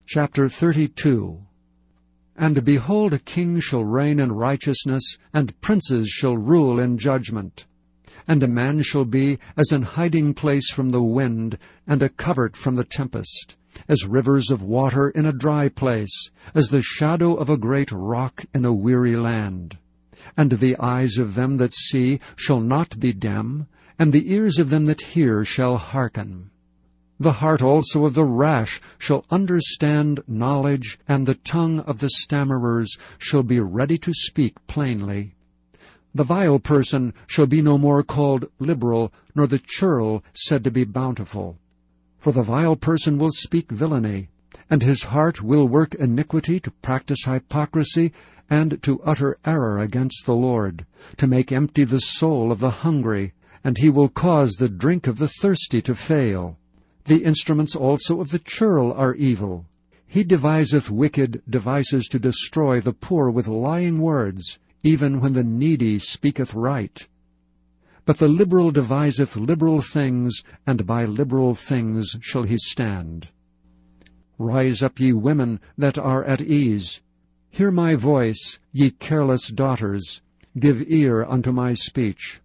Chapter 32. And behold, a king shall reign in righteousness, and princes shall rule in judgment. And a man shall be as an hiding place from the wind, and a covert from the tempest, as rivers of water in a dry place, as the shadow of a great rock in a weary land. And the eyes of them that see shall not be dim, and the ears of them that hear shall hearken. The heart also of the rash shall understand knowledge, and the tongue of the stammerers shall be ready to speak plainly. The vile person shall be no more called liberal, nor the churl said to be bountiful. For the vile person will speak villainy, and his heart will work iniquity, to practice hypocrisy, and to utter error against the Lord, to make empty the soul of the hungry, and he will cause the drink of the thirsty to fail. The instruments also of the churl are evil. He deviseth wicked devices to destroy the poor with lying words, even when the needy speaketh right. But the liberal deviseth liberal things, and by liberal things shall he stand. Rise up, ye women that are at ease. Hear my voice, ye careless daughters. Give ear unto my speech.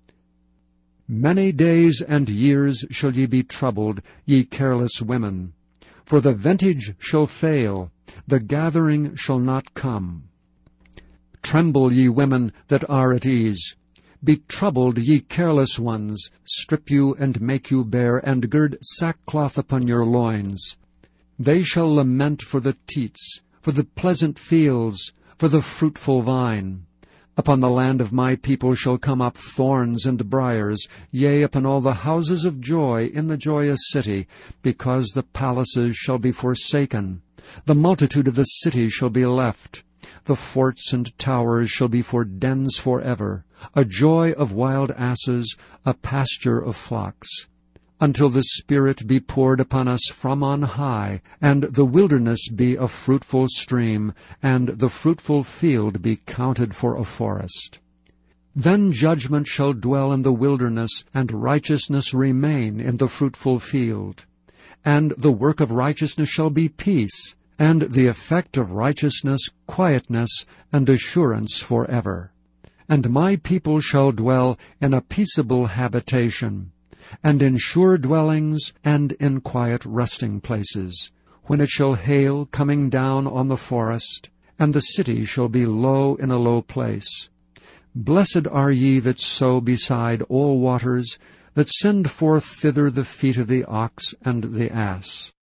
Many days and years shall ye be troubled, ye careless women. For the vintage shall fail, the gathering shall not come. Tremble, ye women that are at ease. Be troubled, ye careless ones. Strip you and make you bare, and gird sackcloth upon your loins. They shall lament for the teats, for the pleasant fields, for the fruitful vine. Upon the land of my people shall come up thorns and briars, yea, upon all the houses of joy in the joyous city, because the palaces shall be forsaken. The multitude of the city shall be left. The forts and towers shall be for dens forever, a joy of wild asses, a pasture of flocks. Until the Spirit be poured upon us from on high, and the wilderness be a fruitful stream, and the fruitful field be counted for a forest. Then judgment shall dwell in the wilderness, and righteousness remain in the fruitful field. And the work of righteousness shall be peace, and the effect of righteousness quietness and assurance forever. And my people shall dwell in a peaceable habitation, and in sure dwellings, and in quiet resting places, when it shall hail coming down on the forest, and the city shall be low in a low place. Blessed are ye that sow beside all waters, that send forth thither the feet of the ox and the ass.